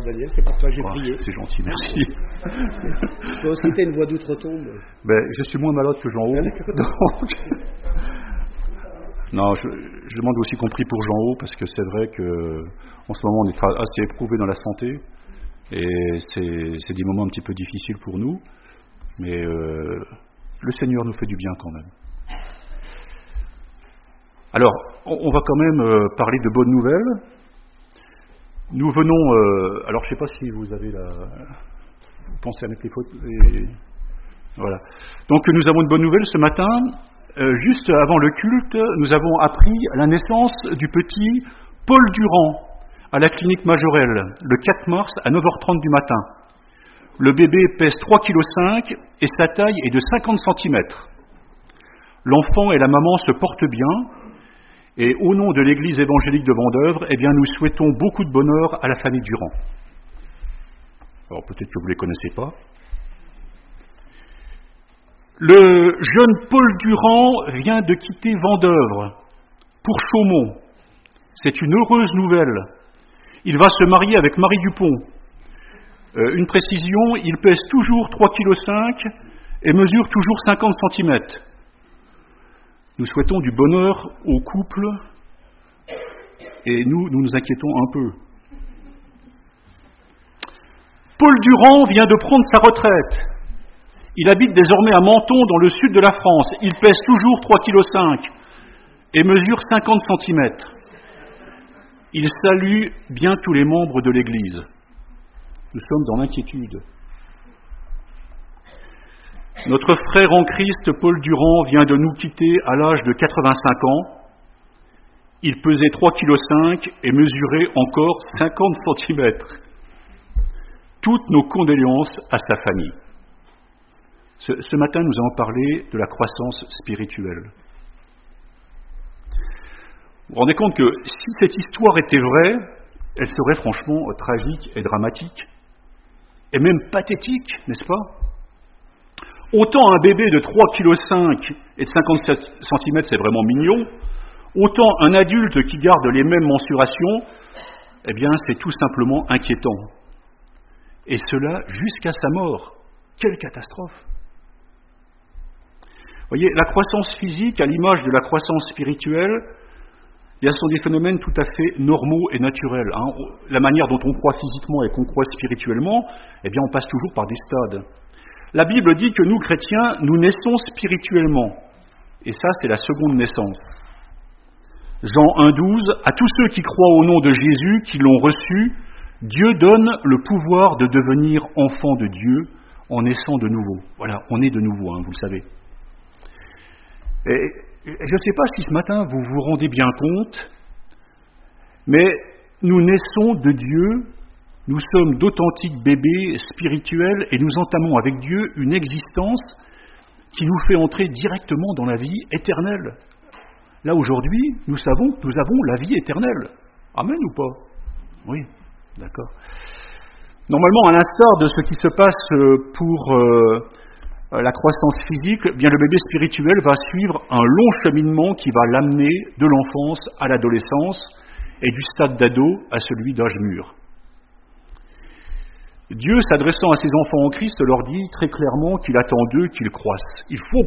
Daniel, c'est pour toi que j'ai Oh, prié. c'est gentil, merci. Toi aussi, t'as une voix d'outre-tombe. Ben, je suis moins malade que Jean-Haut. Donc... Non, je demande aussi qu'on prie pour Jean-Haut, parce que c'est vrai que en ce moment on est assez éprouvé dans la santé, et c'est des moments un petit peu difficiles pour nous, mais le Seigneur nous fait du bien quand même. Alors, on va quand même parler de bonnes nouvelles. Nous venons... alors, je ne sais pas si vous avez vous pensez à mettre les photos. Voilà. Donc, nous avons une bonne nouvelle ce matin. Juste avant le culte, nous avons appris la naissance du petit Paul Durand à la clinique Majorelle, le 4 mars à 9h30 du matin. Le bébé pèse 3,5 kg et sa taille est de 50 cm. L'enfant et la maman se portent bien. Et au nom de l'Église évangélique de Vendeuvre, eh bien, nous souhaitons beaucoup de bonheur à la famille Durand. Alors peut-être que vous ne les connaissez pas. Le jeune Paul Durand vient de quitter Vendeuvre pour Chaumont. C'est une heureuse nouvelle. Il va se marier avec Marie Dupont. Une précision, il pèse toujours 3,5 kg et mesure toujours 50 cm. Nous souhaitons du bonheur au couple et nous nous inquiétons un peu. Paul Durand vient de prendre sa retraite. Il habite désormais à Menton, dans le sud de la France. Il pèse toujours 3,5 kg et mesure 50 cm. Il salue bien tous les membres de l'Église. Nous sommes dans l'inquiétude. Notre frère en Christ, Paul Durand, vient de nous quitter à l'âge de 85 ans. Il pesait 3,5 kg et mesurait encore 50 cm. Toutes nos condoléances à sa famille. Ce matin, nous allons parler de la croissance spirituelle. Vous vous rendez compte que si cette histoire était vraie, elle serait franchement tragique et dramatique, et même pathétique, n'est-ce pas ? Autant un bébé de 3,5 kg et de 57 cm, c'est vraiment mignon, autant un adulte qui garde les mêmes mensurations, eh bien, c'est tout simplement inquiétant. Et cela jusqu'à sa mort. Quelle catastrophe! Vous voyez, la croissance physique, à l'image de la croissance spirituelle, il y a sont des phénomènes tout à fait normaux et naturels. La manière dont on croît physiquement et qu'on croît spirituellement, eh bien, on passe toujours par des stades. La Bible dit que nous, chrétiens, nous naissons spirituellement. Et ça, c'est la seconde naissance. Jean 1,12, à tous ceux qui croient au nom de Jésus, qui l'ont reçu, Dieu donne le pouvoir de devenir enfants de Dieu en naissant de nouveau. Voilà, on est de nouveau, vous le savez. Et je ne sais pas si ce matin vous vous rendez bien compte, mais nous naissons de Dieu, nous sommes d'authentiques bébés spirituels et nous entamons avec Dieu une existence qui nous fait entrer directement dans la vie éternelle. Là aujourd'hui, nous savons que nous avons la vie éternelle. Amen ou pas? Oui, d'accord. Normalement, à l'instar de ce qui se passe pour la croissance physique, bien le bébé spirituel va suivre un long cheminement qui va l'amener de l'enfance à l'adolescence et du stade d'ado à celui d'âge mûr. Dieu, s'adressant à ses enfants en Christ, leur dit très clairement qu'il attend d'eux qu'ils croissent. Il faut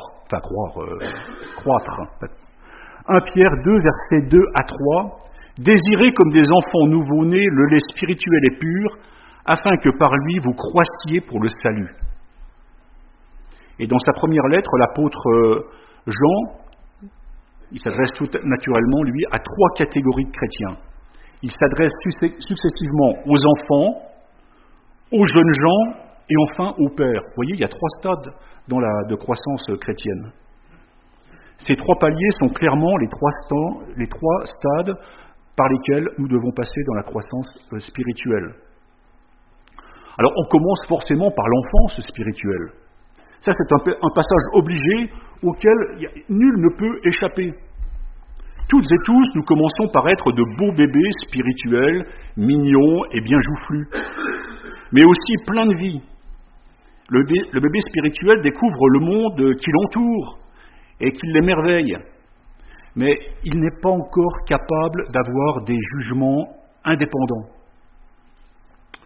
croître. 1 Pierre 2, versets 2 à 3, « Désirez comme des enfants nouveau-nés le lait spirituel et pur, afin que par lui vous croissiez pour le salut. » Et dans sa première lettre, l'apôtre Jean, il s'adresse tout naturellement, lui, à 3 catégories de chrétiens. Il s'adresse successivement aux enfants, aux jeunes gens et enfin aux pères. Vous voyez, il y a 3 stades de croissance chrétienne. Ces 3 paliers sont clairement les 3 stades par lesquels nous devons passer dans la croissance spirituelle. Alors, on commence forcément par l'enfance spirituelle. Ça, c'est un passage obligé auquel nul ne peut échapper. Toutes et tous, nous commençons par être de beaux bébés spirituels, mignons et bien joufflus, mais aussi pleins de vie. Le bébé spirituel découvre le monde qui l'entoure et qui l'émerveille, mais il n'est pas encore capable d'avoir des jugements indépendants.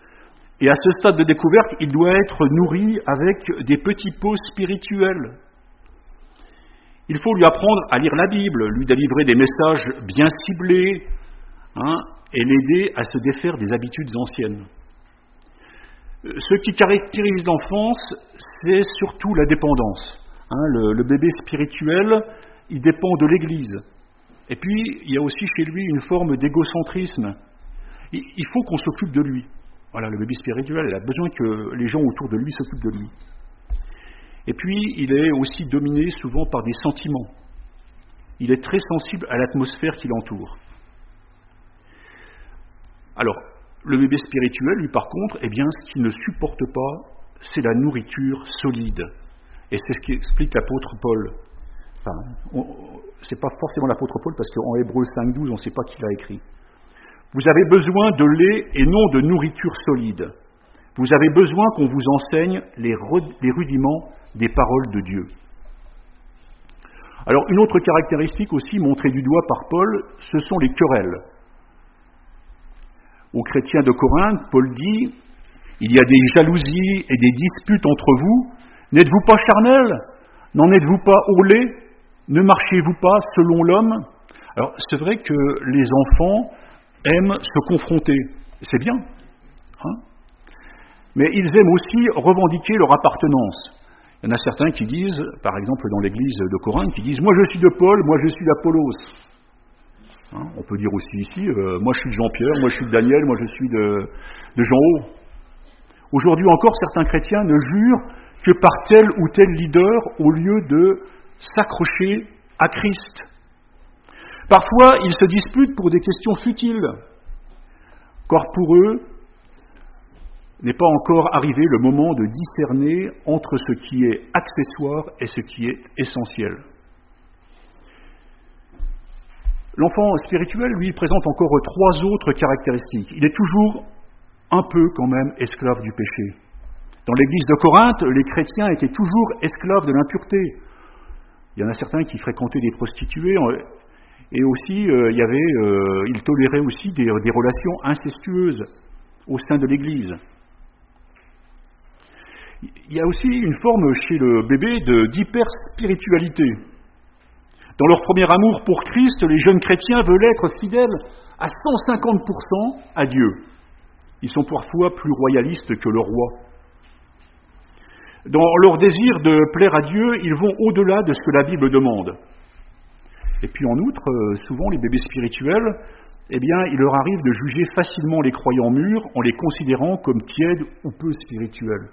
Et à ce stade de découverte, il doit être nourri avec des petits pots spirituels. Il faut lui apprendre à lire la Bible, lui délivrer des messages bien ciblés, et l'aider à se défaire des habitudes anciennes. Ce qui caractérise l'enfance, c'est surtout la dépendance. Le bébé spirituel, il dépend de l'Église. Et puis, il y a aussi chez lui une forme d'égocentrisme. Il faut qu'on s'occupe de lui. Voilà, le bébé spirituel, il a besoin que les gens autour de lui s'occupent de lui. Et puis, il est aussi dominé souvent par des sentiments. Il est très sensible à l'atmosphère qui l'entoure. Alors, le bébé spirituel, lui, par contre, ce qu'il ne supporte pas, c'est la nourriture solide. Et c'est ce qu'explique l'apôtre Paul. Enfin, c'est pas forcément l'apôtre Paul, parce qu'en Hébreux 5.12, on ne sait pas qui l'a écrit. Vous avez besoin de lait et non de nourriture solide. Vous avez besoin qu'on vous enseigne les rudiments des paroles de Dieu. Alors, une autre caractéristique aussi montrée du doigt par Paul, ce sont les querelles. Aux chrétiens de Corinthe, Paul dit « Il y a des jalousies et des disputes entre vous. N'êtes-vous pas charnels? N'en êtes-vous pas hurlés? Ne marchez-vous pas selon l'homme ?» Alors, c'est vrai que les enfants aiment se confronter. C'est bien. Mais ils aiment aussi revendiquer leur appartenance. Il y en a certains qui disent, par exemple dans l'église de Corinthe, qui disent « Moi je suis de Paul, moi je suis d'Apollos ». On peut dire aussi ici, moi je suis de Jean-Pierre, moi je suis de Daniel, moi je suis de Jean-Haut. Aujourd'hui encore, certains chrétiens ne jurent que par tel ou tel leader au lieu de s'accrocher à Christ. Parfois, ils se disputent pour des questions futiles, car pour eux, n'est pas encore arrivé le moment de discerner entre ce qui est accessoire et ce qui est essentiel. L'enfant spirituel, lui, présente encore 3 autres caractéristiques. Il est toujours un peu quand même esclave du péché. Dans l'église de Corinthe, les chrétiens étaient toujours esclaves de l'impureté. Il y en a certains qui fréquentaient des prostituées, et aussi ils toléraient aussi des relations incestueuses au sein de l'église. Il y a aussi une forme chez le bébé d'hyper-spiritualité. Dans leur premier amour pour Christ, les jeunes chrétiens veulent être fidèles à 150% à Dieu. Ils sont parfois plus royalistes que le roi. Dans leur désir de plaire à Dieu, ils vont au-delà de ce que la Bible demande. Et puis en outre, souvent les bébés spirituels, il leur arrive de juger facilement les croyants mûrs en les considérant comme tièdes ou peu spirituels.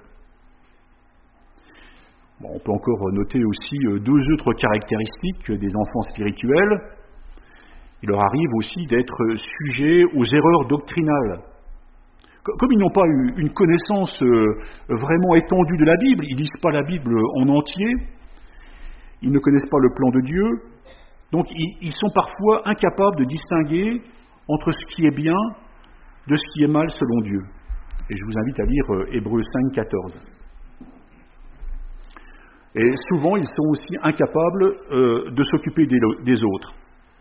Bon, on peut encore noter aussi 2 autres caractéristiques des enfants spirituels. Il leur arrive aussi d'être sujets aux erreurs doctrinales. Comme ils n'ont pas eu une connaissance vraiment étendue de la Bible, ils ne lisent pas la Bible en entier, ils ne connaissent pas le plan de Dieu, donc ils sont parfois incapables de distinguer entre ce qui est bien de ce qui est mal selon Dieu. Et je vous invite à lire Hébreux 5.14. Et souvent, ils sont aussi incapables de s'occuper des autres.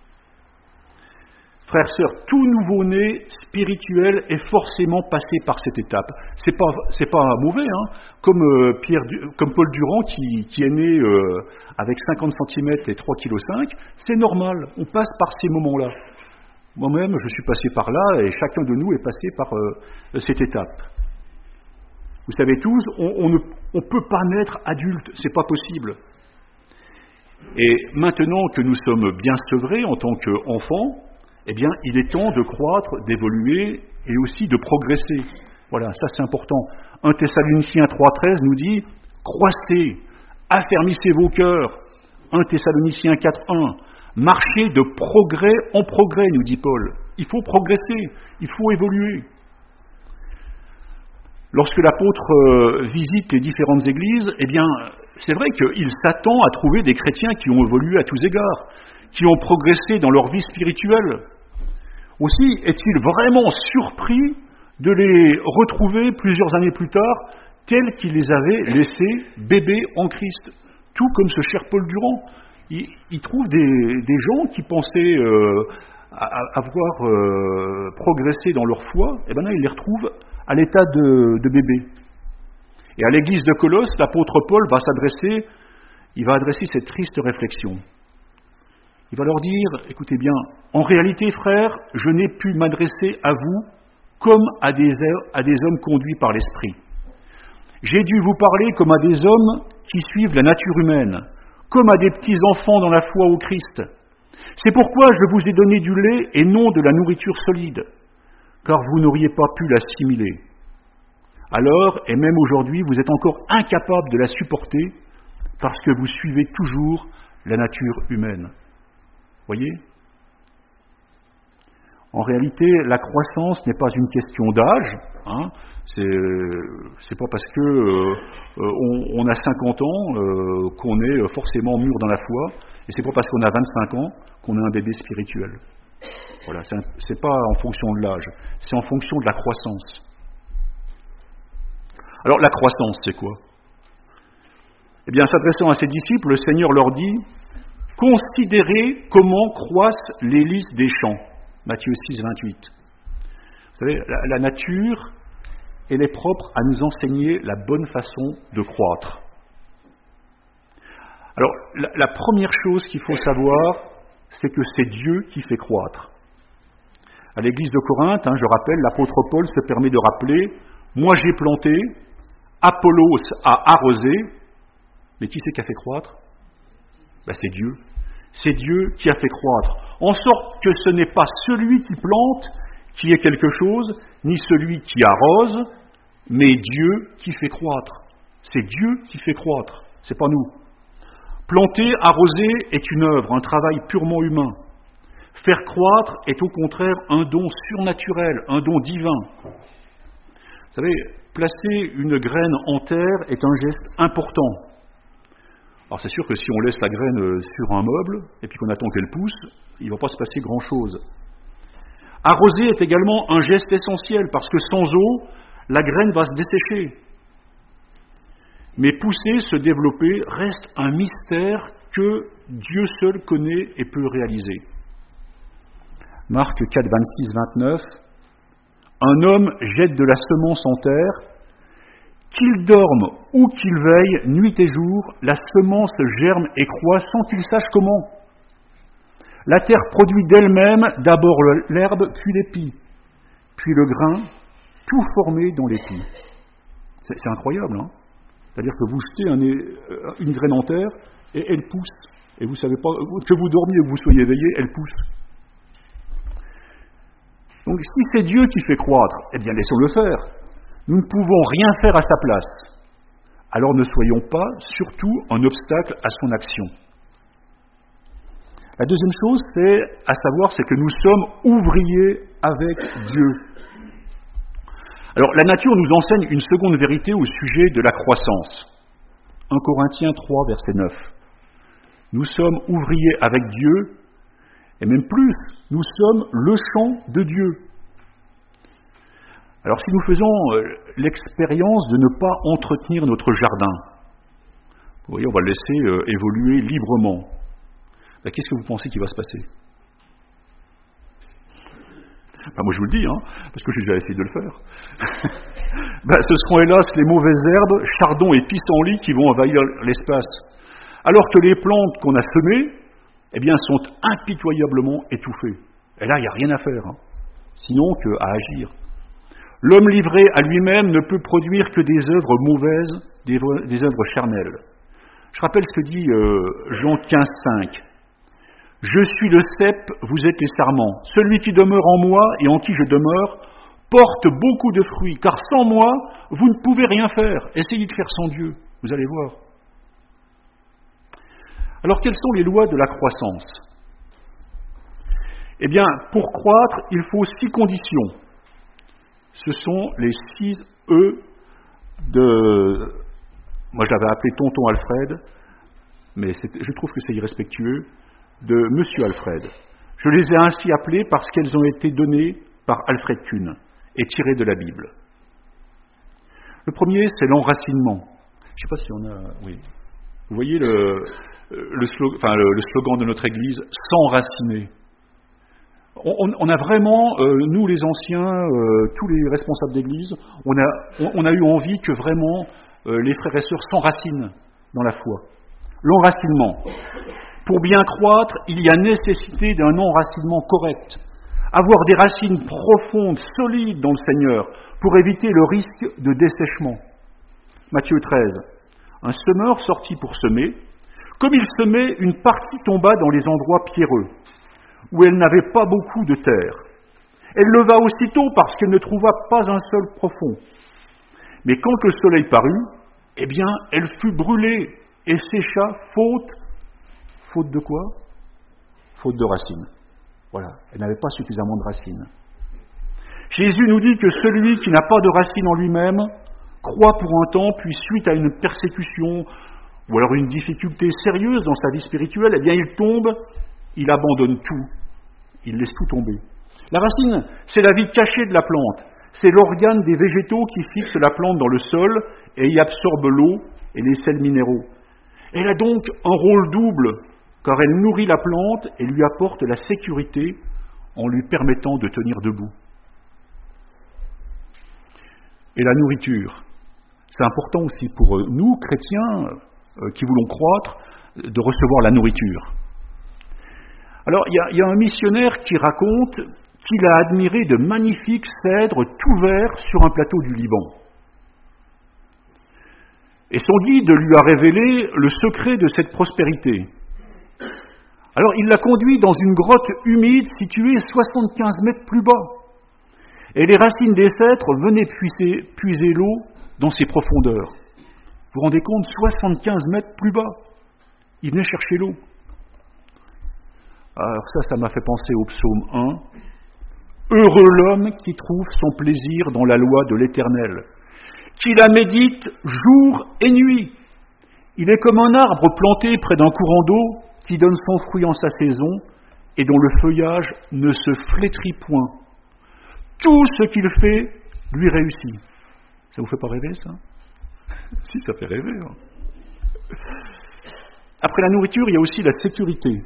Frères, sœurs, tout nouveau-né spirituel est forcément passé par cette étape. C'est pas mauvais, comme Paul Durand qui est né avec 50 cm et 3,5 kg, c'est normal, on passe par ces moments-là. Moi-même, je suis passé par là et chacun de nous est passé par cette étape. Vous savez tous, on ne peut pas naître adulte, c'est pas possible. Et maintenant que nous sommes bien sevrés en tant qu'enfants, il est temps de croître, d'évoluer et aussi de progresser. Voilà, ça c'est important. 1 Thessaloniciens 3,13 nous dit « Croissez, affermissez vos cœurs ». 1 Thessaloniciens 4,1 « Marchez de progrès en progrès », nous dit Paul. Il faut progresser, il faut évoluer. Lorsque l'apôtre visite les différentes églises, c'est vrai qu'il s'attend à trouver des chrétiens qui ont évolué à tous égards, qui ont progressé dans leur vie spirituelle. Aussi, est-il vraiment surpris de les retrouver plusieurs années plus tard, tels qu'il les avait laissés bébés en Christ, tout comme ce cher Paul Durand. Il trouve des gens qui pensaient avoir progressé dans leur foi, il les retrouve à l'état de bébé. Et à l'église de Colosse, l'apôtre Paul va adresser cette triste réflexion. Il va leur dire, écoutez bien, en réalité, frères, je n'ai pu m'adresser à vous comme à des hommes conduits par l'Esprit. J'ai dû vous parler comme à des hommes qui suivent la nature humaine, comme à des petits enfants dans la foi au Christ. C'est pourquoi je vous ai donné du lait et non de la nourriture solide, car vous n'auriez pas pu l'assimiler. Alors, et même aujourd'hui, vous êtes encore incapables de la supporter parce que vous suivez toujours la nature humaine. Voyez ? En réalité, la croissance n'est pas une question d'âge. Hein. C'est pas parce que on a 50 ans qu'on est forcément mûr dans la foi, et c'est pas parce qu'on a 25 ans qu'on est un bébé spirituel. Voilà, c'est pas en fonction de l'âge, c'est en fonction de la croissance. Alors la croissance, c'est quoi ? Eh bien, s'adressant à ses disciples, le Seigneur leur dit « Considérez comment croissent les lys des champs ». Matthieu 6, 28. Vous savez, la nature, elle est propre à nous enseigner la bonne façon de croître. Alors, la première chose qu'il faut savoir, c'est que c'est Dieu qui fait croître. À l'église de Corinthe, je rappelle, l'apôtre Paul se permet de rappeler « Moi j'ai planté, Apollos a arrosé », mais qui c'est qui a fait croître ? C'est Dieu. C'est Dieu qui a fait croître, en sorte que ce n'est pas celui qui plante qui est quelque chose, ni celui qui arrose, mais Dieu qui fait croître. C'est Dieu qui fait croître, c'est pas nous. Planter, arroser est une œuvre, un travail purement humain. Faire croître est au contraire un don surnaturel, un don divin. Vous savez, placer une graine en terre est un geste important. Alors c'est sûr que si on laisse la graine sur un meuble et puis qu'on attend qu'elle pousse, il ne va pas se passer grand-chose. Arroser est également un geste essentiel parce que sans eau, la graine va se dessécher. Mais pousser, se développer, reste un mystère que Dieu seul connaît et peut réaliser. Marc 4, 26, 29. Un homme jette de la semence en terre. Qu'il dorme ou qu'il veille, nuit et jour, la semence germe et croît sans qu'il sache comment. La terre produit d'elle-même d'abord l'herbe, puis l'épi, puis le grain, tout formé dans l'épi. C'est incroyable, hein ? C'est-à-dire que vous jetez une graine en terre et elle pousse. Et vous ne savez pas, que vous dormiez ou que vous soyez éveillé, elle pousse. Donc si c'est Dieu qui fait croître, eh bien laissons-le faire. Nous ne pouvons rien faire à sa place. Alors ne soyons pas, surtout, un obstacle à son action. La deuxième chose, c'est que nous sommes ouvriers avec Dieu. Alors la nature nous enseigne une seconde vérité au sujet de la croissance. 1 Corinthiens 3, verset 9. Nous sommes ouvriers avec Dieu, et même plus, nous sommes le champ de Dieu. Alors si nous faisons l'expérience de ne pas entretenir notre jardin, vous voyez, on va le laisser évoluer librement, qu'est-ce que vous pensez qui va se passer ? Moi je vous le dis, parce que j'ai déjà essayé de le faire. Ce seront hélas les mauvaises herbes, chardons et pissenlits qui vont envahir l'espace. Alors que les plantes qu'on a semées, sont impitoyablement étouffées. Et là, il n'y a rien à faire, sinon qu'à agir. L'homme livré à lui-même ne peut produire que des œuvres mauvaises, des œuvres charnelles. Je rappelle ce que dit Jean 15, 5. « Je suis le cep, vous êtes les sarments. Celui qui demeure en moi et en qui je demeure porte beaucoup de fruits, car sans moi, vous ne pouvez rien faire. Essayez de faire sans Dieu, vous allez voir. » Alors, quelles sont les lois de la croissance ? Pour croître, il faut 6 conditions. Ce sont les 6 E de... Moi, je l'avais appelé Tonton Alfred, mais je trouve que c'est irrespectueux, de Monsieur Alfred. Je les ai ainsi appelées parce qu'elles ont été données par Alfred Kuhn et tirées de la Bible. Le premier, c'est l'enracinement. Je ne sais pas si on a... Oui. Vous voyez le slogan de notre Église, « S'enraciner ». On a vraiment, nous les anciens, tous les responsables d'église, on a eu envie que vraiment les frères et sœurs s'enracinent dans la foi. L'enracinement. Pour bien croître, il y a nécessité d'un enracinement correct. Avoir des racines profondes, solides dans le Seigneur, pour éviter le risque de dessèchement. Matthieu 13. Un semeur sortit pour semer. Comme il semait, une partie tomba dans les endroits pierreux, où elle n'avait pas beaucoup de terre. Elle leva aussitôt parce qu'elle ne trouva pas un sol profond. Mais quand le soleil parut, eh bien, elle fut brûlée et sécha, faute de quoi ? Faute de racines. Voilà, elle n'avait pas suffisamment de racines. Jésus nous dit que celui qui n'a pas de racines en lui-même croit pour un temps, puis suite à une persécution ou alors une difficulté sérieuse dans sa vie spirituelle, eh bien il tombe, il abandonne tout, il laisse tout tomber. La racine, c'est la vie cachée de la plante, c'est l'organe des végétaux qui fixe la plante dans le sol et y absorbe l'eau et les sels minéraux. Elle a donc un rôle double, car elle nourrit la plante et lui apporte la sécurité en lui permettant de tenir debout. Et la nourriture, c'est important aussi pour nous, chrétiens, qui voulons croître, de recevoir la nourriture. Alors, il y a un missionnaire qui raconte qu'il a admiré de magnifiques cèdres tout verts sur un plateau du Liban. Et son guide lui a révélé le secret de cette prospérité. Alors, il l'a conduit dans une grotte humide située 75 mètres plus bas. Et les racines des cèdres venaient puiser l'eau dans ses profondeurs. Vous vous rendez compte, 75 mètres plus bas. Il venait chercher l'eau. Alors ça m'a fait penser au psaume 1. Heureux l'homme qui trouve son plaisir dans la loi de l'Éternel, qui la médite jour et nuit. Il est comme un arbre planté près d'un courant d'eau qui donne son fruit en sa saison et dont le feuillage ne se flétrit point. Tout ce qu'il fait lui réussit. Ça vous fait pas rêver, ça ? Si, ça fait rêver. Hein. Après la nourriture, il y a aussi la sécurité.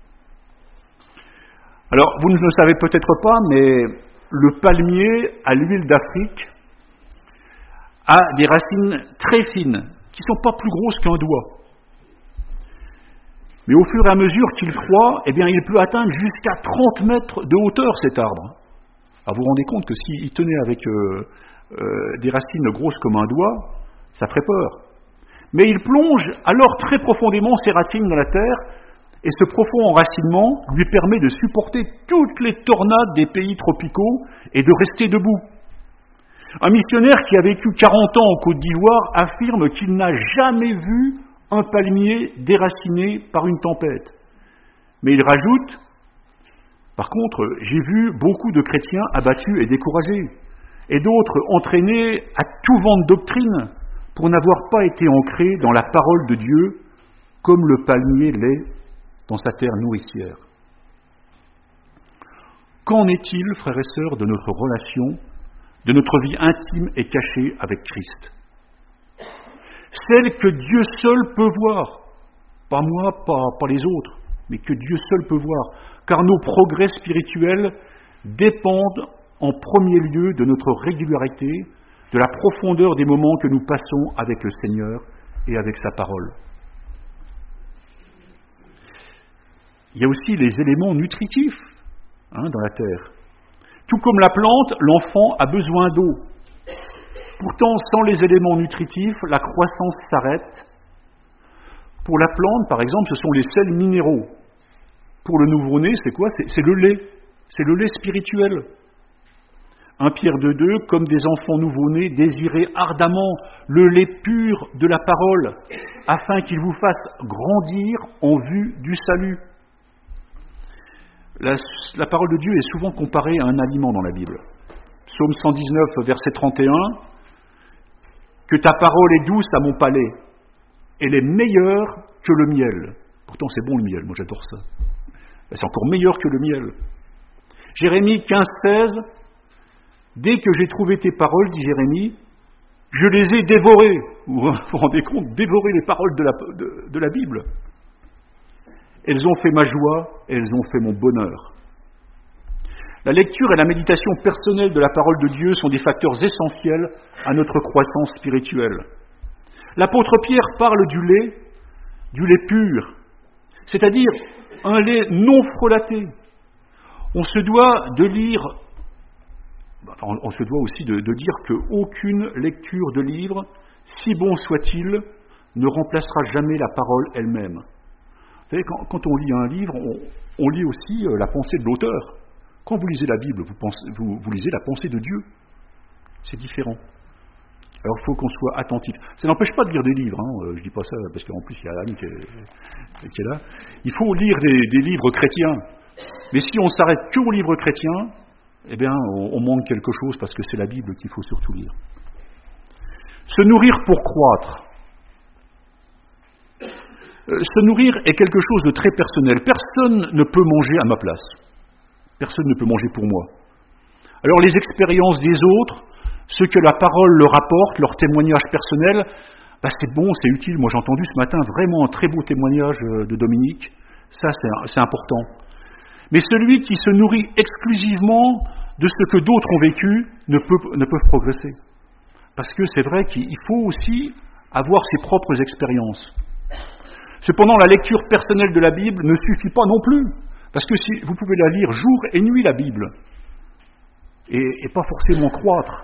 Alors, vous ne le savez peut-être pas, mais le palmier à l'huile d'Afrique a des racines très fines, qui ne sont pas plus grosses qu'un doigt. Mais au fur et à mesure qu'il croît, eh bien, il peut atteindre jusqu'à 30 mètres de hauteur, cet arbre. Alors, vous vous rendez compte que s'il tenait avec des racines grosses comme un doigt, ça ferait peur. Mais il plonge alors très profondément ses racines dans la terre, et ce profond enracinement lui permet de supporter toutes les tornades des pays tropicaux et de rester debout. Un missionnaire qui a vécu 40 ans en Côte d'Ivoire affirme qu'il n'a jamais vu un palmier déraciné par une tempête. Mais il rajoute, par contre, j'ai vu beaucoup de chrétiens abattus et découragés, et d'autres entraînés à tout vent de doctrine pour n'avoir pas été ancrés dans la parole de Dieu comme le palmier l'est dans sa terre nourricière. Qu'en est-il, frères et sœurs, de notre relation, de notre vie intime et cachée avec Christ ? Celle que Dieu seul peut voir, pas moi, pas les autres, mais que Dieu seul peut voir, car nos progrès spirituels dépendent en premier lieu de notre régularité, de la profondeur des moments que nous passons avec le Seigneur et avec sa parole. Il y a aussi les éléments nutritifs dans la terre. Tout comme la plante, l'enfant a besoin d'eau. Pourtant, sans les éléments nutritifs, la croissance s'arrête. Pour la plante, par exemple, ce sont les sels minéraux. Pour le nouveau-né, c'est quoi ? C'est le lait. C'est le lait spirituel. 1 Pierre 2,2, comme des enfants nouveau-nés, désirez ardemment le lait pur de la parole, afin qu'il vous fasse grandir en vue du salut. La parole de Dieu est souvent comparée à un aliment dans la Bible. Psaume 119, verset 31, « Que ta parole est douce à mon palais, elle est meilleure que le miel. » Pourtant c'est bon le miel, moi j'adore ça. C'est encore meilleur que le miel. Jérémie 15, 16, « Dès que j'ai trouvé tes paroles, dit Jérémie, je les ai dévorées. » Vous vous rendez compte, dévorer les paroles de la Bible. Elles ont fait ma joie, elles ont fait mon bonheur. La lecture et la méditation personnelle de la parole de Dieu sont des facteurs essentiels à notre croissance spirituelle. L'apôtre Pierre parle du lait pur, c'est-à-dire un lait non frelaté. On se doit de lire, on se doit aussi de dire qu'aucune lecture de livre, si bon soit-il, ne remplacera jamais la parole elle-même. Vous savez, quand on lit un livre, on lit aussi la pensée de l'auteur. Quand vous lisez la Bible, vous lisez la pensée de Dieu. C'est différent. Alors il faut qu'on soit attentif. Ça n'empêche pas de lire des livres, je ne dis pas ça parce qu'en plus il y a Anne qui est là. Il faut lire des livres chrétiens. Mais si on s'arrête qu'aux livres chrétiens, eh bien on manque quelque chose parce que c'est la Bible qu'il faut surtout lire. Se nourrir pour croître. Se nourrir est quelque chose de très personnel. Personne ne peut manger à ma place. Personne ne peut manger pour moi. Alors les expériences des autres, ce que la parole leur apporte, leur témoignage personnel, c'est bon, c'est utile. Moi j'ai entendu ce matin vraiment un très beau témoignage de Dominique. Ça c'est important. Mais celui qui se nourrit exclusivement de ce que d'autres ont vécu ne peut progresser. Parce que c'est vrai qu'il faut aussi avoir ses propres expériences. Cependant, la lecture personnelle de la Bible ne suffit pas non plus. Parce que si vous pouvez la lire jour et nuit, la Bible, et pas forcément croître.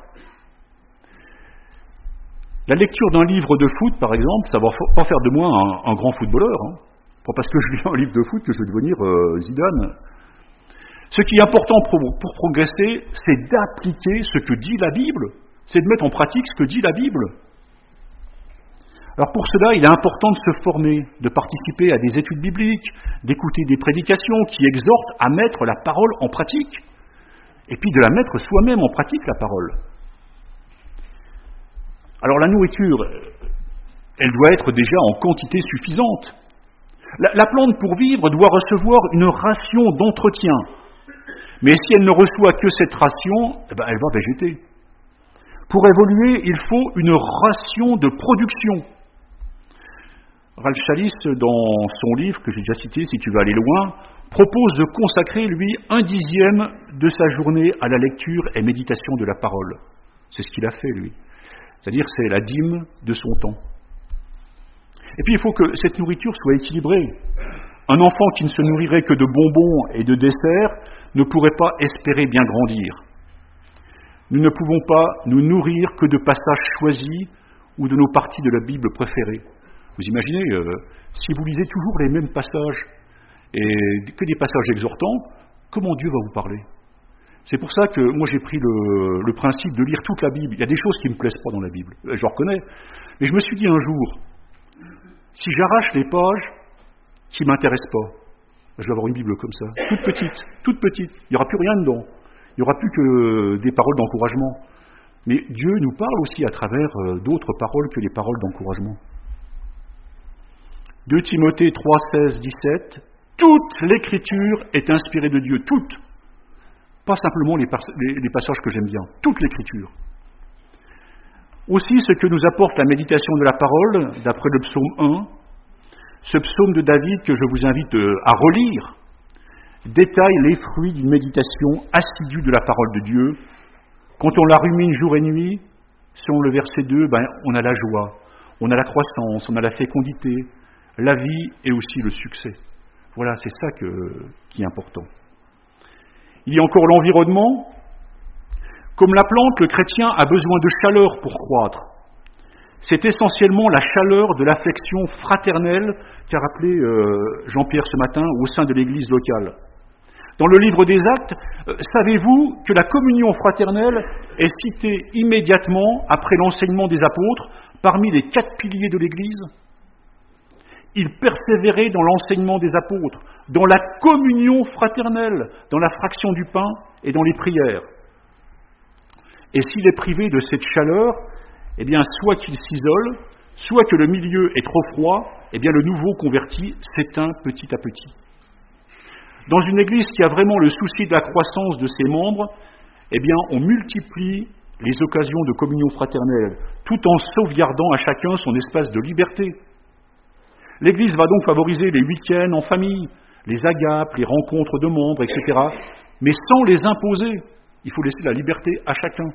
La lecture d'un livre de foot, par exemple, ça ne va pas faire de moi un grand footballeur. Pas parce que je lis un livre de foot que je vais devenir Zidane. Ce qui est important pour progresser, c'est d'appliquer ce que dit la Bible. C'est de mettre en pratique ce que dit la Bible. Alors pour cela, il est important de se former, de participer à des études bibliques, d'écouter des prédications qui exhortent à mettre la parole en pratique, et puis de la mettre soi-même en pratique, la parole. Alors la nourriture, elle doit être déjà en quantité suffisante. La plante pour vivre doit recevoir une ration d'entretien, mais si elle ne reçoit que cette ration, elle va végéter. Pour évoluer, il faut une ration de production. Ralph Challis, dans son livre, que j'ai déjà cité, si tu veux aller loin, propose de consacrer, lui, 1/10 de sa journée à la lecture et méditation de la parole. C'est ce qu'il a fait, lui. C'est-à-dire, c'est la dîme de son temps. Et puis, il faut que cette nourriture soit équilibrée. Un enfant qui ne se nourrirait que de bonbons et de desserts ne pourrait pas espérer bien grandir. Nous ne pouvons pas nous nourrir que de passages choisis ou de nos parties de la Bible préférées. Vous imaginez, si vous lisez toujours les mêmes passages et que des passages exhortants, comment Dieu va vous parler? C'est pour ça que moi j'ai pris le principe de lire toute la Bible. Il y a des choses qui ne me plaisent pas dans la Bible, je le reconnais. Mais je me suis dit un jour, si j'arrache les pages qui ne m'intéressent pas, je vais avoir une Bible comme ça, toute petite. Il n'y aura plus rien dedans. Il n'y aura plus que des paroles d'encouragement. Mais Dieu nous parle aussi à travers d'autres paroles que les paroles d'encouragement. 2 Timothée 3, 16, 17, toute l'écriture est inspirée de Dieu, toute. Pas simplement les passages que j'aime bien, toute l'écriture. Aussi, ce que nous apporte la méditation de la parole, d'après le psaume 1, ce psaume de David que je vous invite à relire, détaille les fruits d'une méditation assidue de la parole de Dieu. Quand on la rumine jour et nuit, selon le verset 2, on a la joie, on a la croissance, on a la fécondité, la vie et aussi le succès. Voilà, c'est ça qui est important. Il y a encore l'environnement. Comme la plante, le chrétien a besoin de chaleur pour croître. C'est essentiellement la chaleur de l'affection fraternelle qu'a rappelé Jean-Pierre ce matin au sein de l'église locale. Dans le livre des Actes, savez-vous que la communion fraternelle est citée immédiatement après l'enseignement des apôtres parmi les 4 piliers de l'église? Ils persévéraient dans l'enseignement des apôtres, dans la communion fraternelle, dans la fraction du pain et dans les prières. Et s'il est privé de cette chaleur, soit qu'il s'isole, soit que le milieu est trop froid, le nouveau converti s'éteint petit à petit. Dans une église qui a vraiment le souci de la croissance de ses membres, on multiplie les occasions de communion fraternelle, tout en sauvegardant à chacun son espace de liberté. L'Église va donc favoriser les week-ends en famille, les agapes, les rencontres de membres, etc., mais sans les imposer. Il faut laisser la liberté à chacun.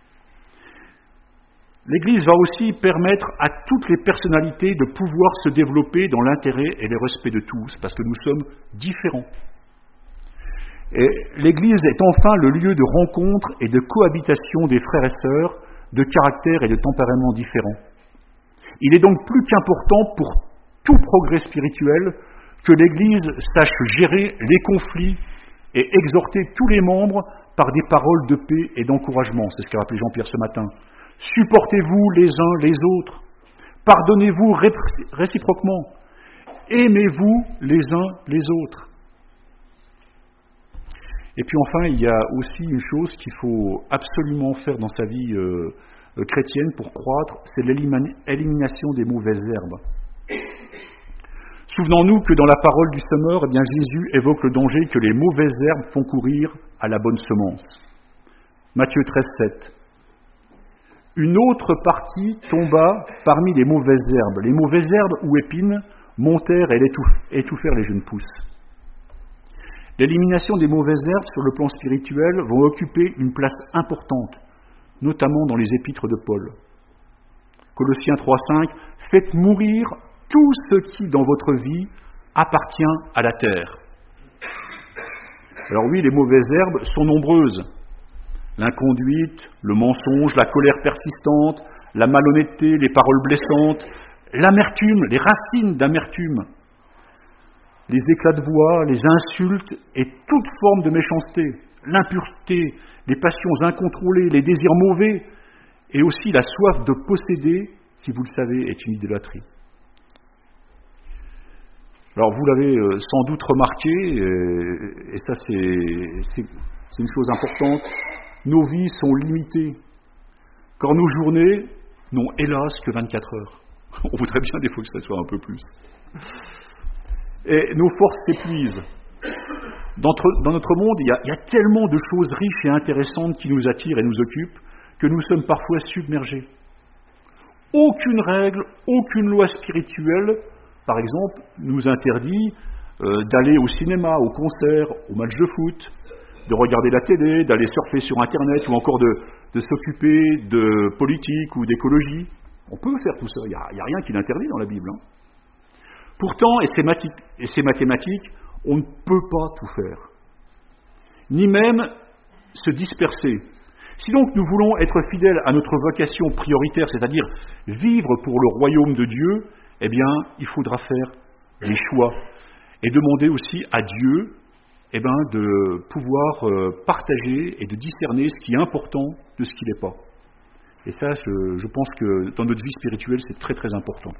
L'Église va aussi permettre à toutes les personnalités de pouvoir se développer dans l'intérêt et le respect de tous, parce que nous sommes différents. Et l'Église est enfin le lieu de rencontre et de cohabitation des frères et sœurs de caractères et de tempéraments différents. Il est donc plus qu'important pour tout progrès spirituel que l'Église sache gérer les conflits et exhorter tous les membres par des paroles de paix et d'encouragement. C'est ce qu'a rappelé Jean-Pierre ce matin. Supportez-vous les uns les autres. Pardonnez-vous réciproquement. Aimez-vous les uns les autres. Et puis enfin, il y a aussi une chose qu'il faut absolument faire dans sa vie chrétienne pour croître, c'est l'élimination des mauvaises herbes. Souvenons-nous que dans la parole du semeur, eh bien, Jésus évoque le danger que les mauvaises herbes font courir à la bonne semence. Matthieu 13, 7. Une autre partie tomba parmi les mauvaises herbes. Les mauvaises herbes ou épines montèrent et étouffèrent les jeunes pousses. L'élimination des mauvaises herbes sur le plan spirituel vont occuper une place importante, notamment dans les épîtres de Paul. Colossiens 3,5 « Faites mourir tout ce qui, dans votre vie, appartient à la terre. » Alors oui, les mauvaises herbes sont nombreuses. L'inconduite, le mensonge, la colère persistante, la malhonnêteté, les paroles blessantes, l'amertume, les racines d'amertume, les éclats de voix, les insultes et toute forme de méchanceté, l'impureté, les passions incontrôlées, les désirs mauvais, et aussi la soif de posséder, si vous le savez, est une idolâtrie. Alors vous l'avez sans doute remarqué, et ça c'est une chose importante, nos vies sont limitées, car nos journées n'ont hélas que 24 heures. On voudrait bien des fois que ça soit un peu plus. Et nos forces s'épuisent. Dans notre monde, il y a tellement de choses riches et intéressantes qui nous attirent et nous occupent, que nous sommes parfois submergés. Aucune règle, aucune loi spirituelle, par exemple, nous interdit d'aller au cinéma, au concert, au match de foot, de regarder la télé, d'aller surfer sur Internet, ou encore de s'occuper de politique ou d'écologie. On peut faire tout ça, il n'y a rien qui l'interdit dans la Bible. Hein. Pourtant, et c'est mathématique, on ne peut pas tout faire, ni même se disperser. Si donc nous voulons être fidèles à notre vocation prioritaire, c'est-à-dire vivre pour le royaume de Dieu, eh bien, il faudra faire des choix et demander aussi à Dieu de pouvoir partager et de discerner ce qui est important de ce qui n'est pas. Et ça, je pense que dans notre vie spirituelle, c'est très très important.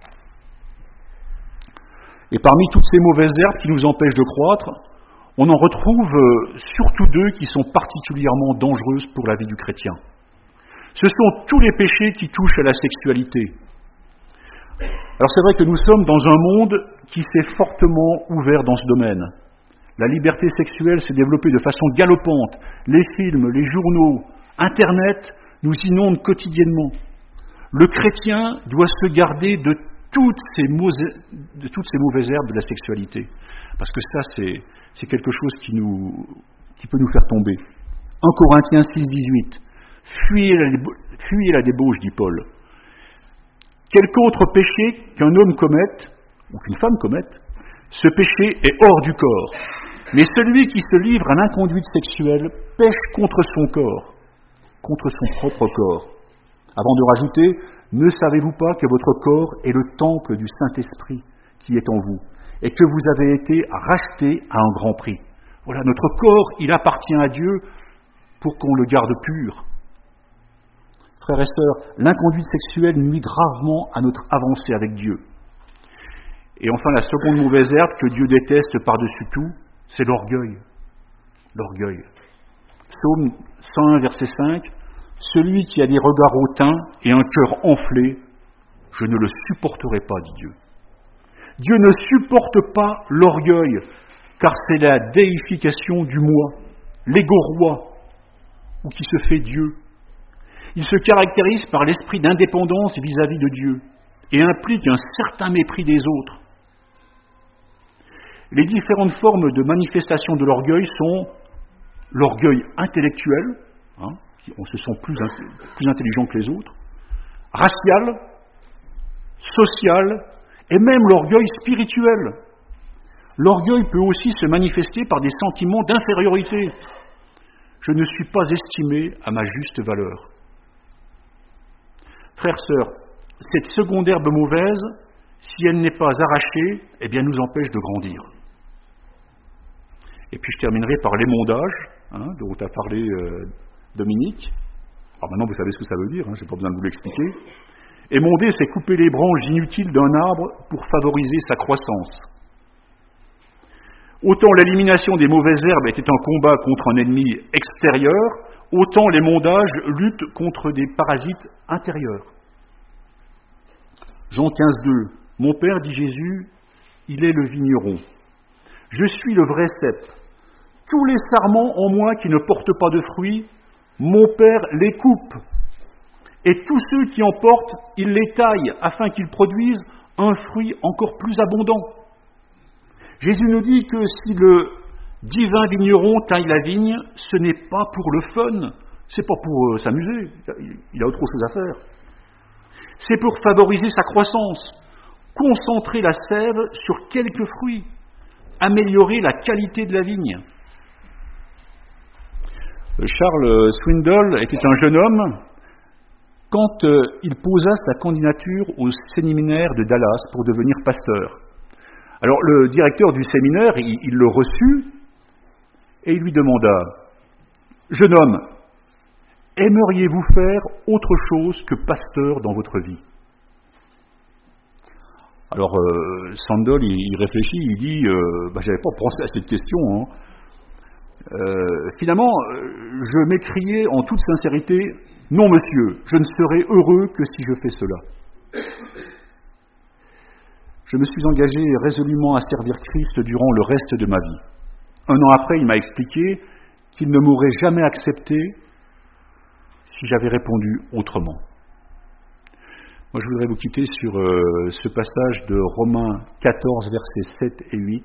Et parmi toutes ces mauvaises herbes qui nous empêchent de croître, on en retrouve surtout deux qui sont particulièrement dangereuses pour la vie du chrétien. Ce sont tous les péchés qui touchent à la sexualité. Alors c'est vrai que nous sommes dans un monde qui s'est fortement ouvert dans ce domaine. La liberté sexuelle s'est développée de façon galopante. Les films, les journaux, Internet nous inondent quotidiennement. Le chrétien doit se garder de toutes ces mauvaises herbes de la sexualité. Parce que ça, c'est quelque chose qui peut nous faire tomber. 1 Corinthiens 6, 18. Fuyez la débauche, dit Paul. Quelque autre péché qu'un homme commette, ou qu'une femme commette, ce péché est hors du corps. Mais celui qui se livre à l'inconduite sexuelle pêche contre son corps, contre son propre corps. Avant de rajouter, ne savez-vous pas que votre corps est le temple du Saint-Esprit qui est en vous, et que vous avez été racheté à un grand prix. Voilà, notre corps, il appartient à Dieu pour qu'on le garde pur. Frères et sœurs, l'inconduite sexuelle nuit gravement à notre avancée avec Dieu. Et enfin, la seconde mauvaise herbe que Dieu déteste par-dessus tout, c'est l'orgueil. L'orgueil. Psaume 101, verset 5. Celui qui a des regards hautains et un cœur enflé, je ne le supporterai pas, dit Dieu. Dieu ne supporte pas l'orgueil, car c'est la déification du moi, l'ego roi, ou qui se fait Dieu. Il se caractérise par l'esprit d'indépendance vis-à-vis de Dieu et implique un certain mépris des autres. Les différentes formes de manifestation de l'orgueil sont l'orgueil intellectuel, on se sent plus intelligent que les autres, racial, social, et même l'orgueil spirituel. L'orgueil peut aussi se manifester par des sentiments d'infériorité. Je ne suis pas estimé à ma juste valeur. Frères, sœurs, cette seconde herbe mauvaise, si elle n'est pas arrachée, eh bien, nous empêche de grandir. Et puis je terminerai par l'émondage, dont a parlé Dominique. Alors maintenant, vous savez ce que ça veut dire, je n'ai pas besoin de vous l'expliquer. Émonder, c'est couper les branches inutiles d'un arbre pour favoriser sa croissance. Autant l'élimination des mauvaises herbes était un combat contre un ennemi extérieur, autant l'émondage lutte contre des parasites intérieurs. Jean 15,2. Mon Père, dit Jésus, il est le vigneron. Je suis le vrai cep. Tous les sarments en moi qui ne portent pas de fruits, mon Père les coupe. Et tous ceux qui en portent, il les taille afin qu'ils produisent un fruit encore plus abondant. Jésus nous dit que si le divin vigneron taille la vigne, ce n'est pas pour le fun, c'est pas pour s'amuser, il a autre chose à faire. C'est pour favoriser sa croissance, concentrer la sève sur quelques fruits, améliorer la qualité de la vigne. Charles Swindoll était un jeune homme quand il posa sa candidature au séminaire de Dallas pour devenir pasteur. Alors le directeur du séminaire, il le reçut et il lui demanda « Jeune homme, aimeriez-vous faire autre chose que pasteur dans votre vie ?» Alors Swindoll, il réfléchit, il dit « j'avais pas pensé à cette question. Finalement, je m'écriai en toute sincérité « Non, monsieur, je ne serai heureux que si je fais cela. » Je me suis engagé résolument à servir Christ durant le reste de ma vie. 1 an après, il m'a expliqué qu'il ne m'aurait jamais accepté si j'avais répondu autrement. Moi, je voudrais vous quitter sur ce passage de Romains 14, versets 7 et 8.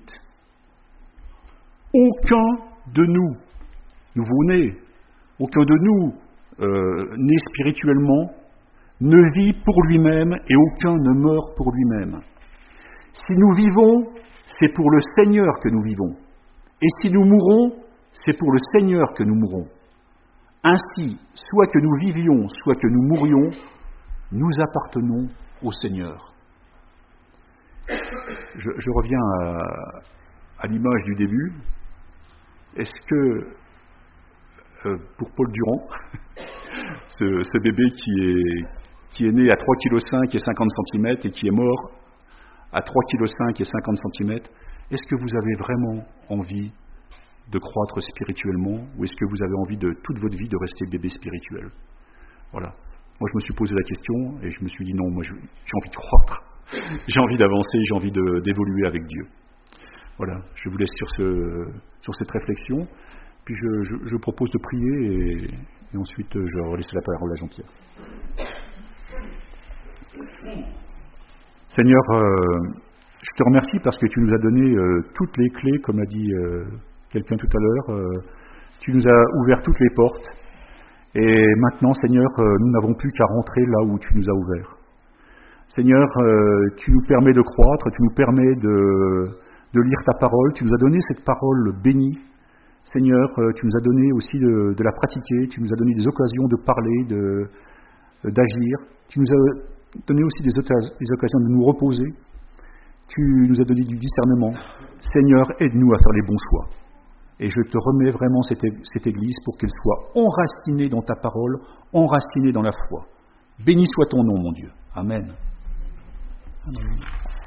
Aucun de nous, nouveau-nés, aucun de nous, né spirituellement, ne vit pour lui-même et aucun ne meurt pour lui-même. Si nous vivons, c'est pour le Seigneur que nous vivons. Et si nous mourons, c'est pour le Seigneur que nous mourons. Ainsi, soit que nous vivions, soit que nous mourions, nous appartenons au Seigneur. Je reviens à l'image du début. Est-ce que, pour Paul Durand, ce bébé qui est né à 3,5 kg et 50 cm et qui est mort à 3,5 kg et 50 cm, est-ce que vous avez vraiment envie de croître spirituellement ou est-ce que vous avez envie de toute votre vie de rester bébé spirituel? Voilà. Moi, je me suis posé la question et je me suis dit non, moi j'ai envie de croître, j'ai envie d'avancer, j'ai envie d'évoluer avec Dieu. Voilà, je vous laisse sur cette réflexion, puis je propose de prier et ensuite je relaisse la parole à Jean-Pierre. Seigneur, je te remercie parce que tu nous as donné toutes les clés, comme a dit quelqu'un tout à l'heure. Tu nous as ouvert toutes les portes. Et maintenant, Seigneur, nous n'avons plus qu'à rentrer là où tu nous as ouverts. Seigneur, tu nous permets de croître, tu nous permets de lire ta parole. Tu nous as donné cette parole bénie. Seigneur, tu nous as donné aussi de la pratiquer. Tu nous as donné des occasions de parler, d'agir. Tu nous as donné aussi des occasions de nous reposer. Tu nous as donné du discernement. Seigneur, aide-nous à faire les bons choix. Et je te remets vraiment cette Église pour qu'elle soit enracinée dans ta parole, enracinée dans la foi. Béni soit ton nom, mon Dieu. Amen. Amen.